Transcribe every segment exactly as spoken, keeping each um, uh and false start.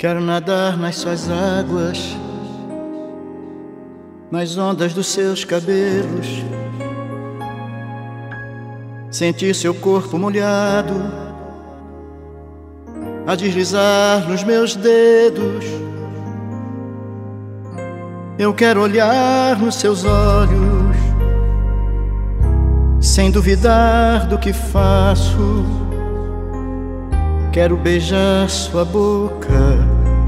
Quero nadar nas suas águas, nas ondas dos seus cabelos, sentir seu corpo molhado a deslizar nos meus dedos. Eu quero olhar nos seus olhos, sem duvidar do que faço. Quero beijar sua boca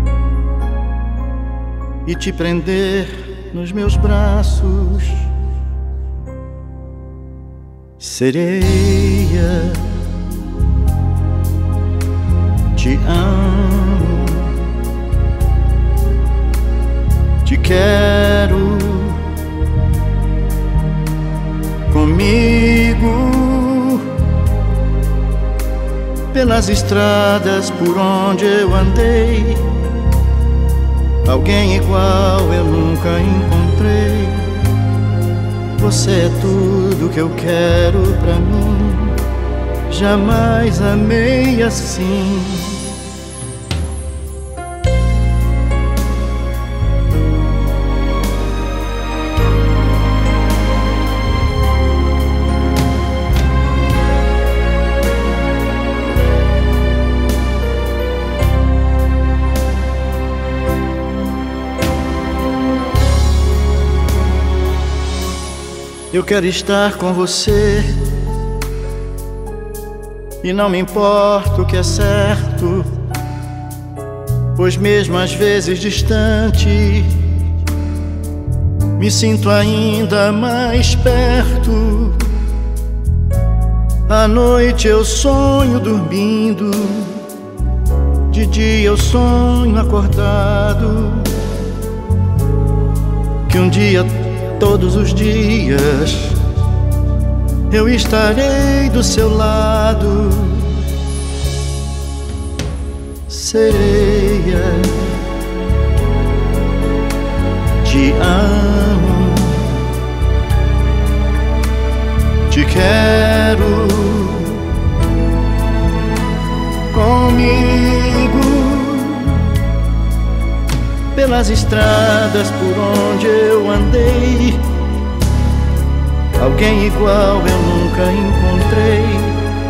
e te prender nos meus braços. Sereia, te amo, te quero comigo pelas estradas por onde eu andei. Alguém igual eu nunca encontrei. Você é tudo que eu quero pra mim. Jamais amei assim. Eu quero estar com você e não me importa o que é certo, pois mesmo às vezes distante me sinto ainda mais perto. À noite eu sonho dormindo, de dia eu sonho acordado, que um dia, todos os dias, eu estarei do seu lado. Sereia, te amo, te quero comigo pelas estradas por onde eu andei. Alguém igual eu nunca encontrei.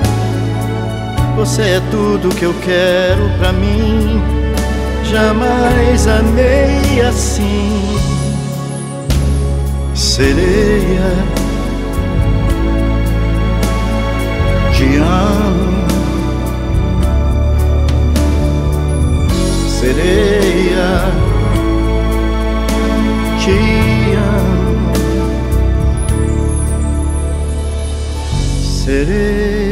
Você é tudo que eu quero pra mim. Jamais amei assim. Sereia, te amo. Sereia, te amo. Sereia.